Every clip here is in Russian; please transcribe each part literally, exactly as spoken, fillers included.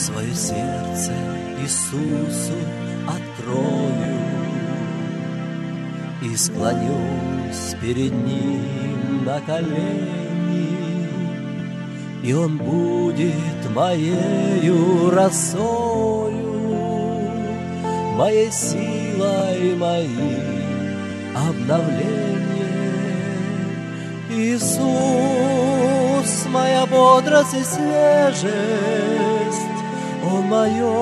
свое сердце Иисусу открою и склонюсь перед Ним на колени, и Он будет моею росою, моей силой, моим обновлением. Иисус, моя бодрость и свежесть, Он мое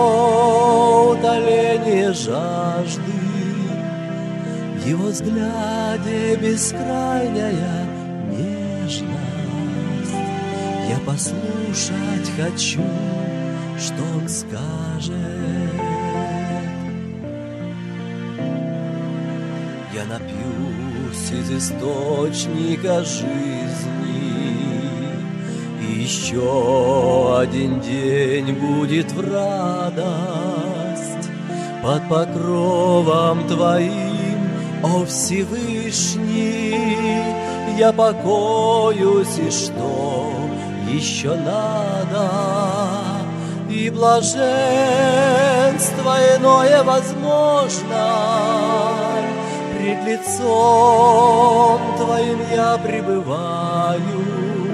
утоление жажды. В Его взгляде бескрайняя нежность. Я послушать хочу, что Он скажет. Я напьюсь из источника жизни, и еще один день будет в радость под покровом Твоим, о Всевышний. Я покоюсь, и что еще надо, и блаженство иное возможно. Пред лицом Твоим я пребываю,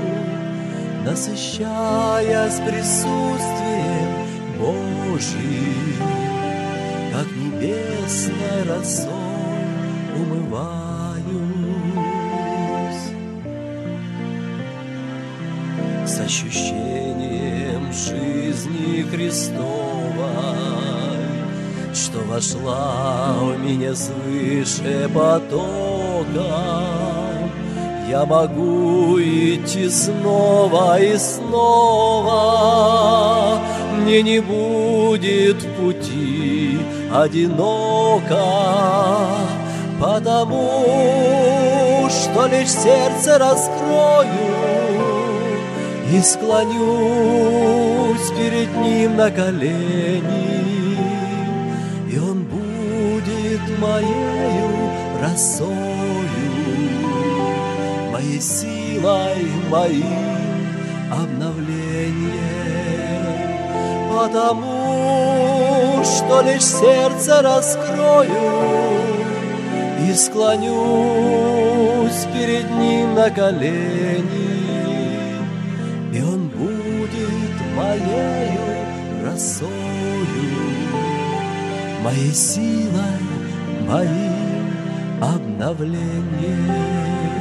насыщаясь присутствием Божьим, как небесной росой умываюсь. С ощущением жизни Христовой, что вошла в меня свыше потоком, я могу идти снова и снова. Мне не будет в пути одиноко, потому что лишь сердце раскрою и склонюсь перед Ним на колени, и Он будет моею росою, моей силой, моим обновлением, потому что лишь сердце раскрою и склонюсь перед Ним на колени, и Он будет моею росою, моей силой, моим обновлением.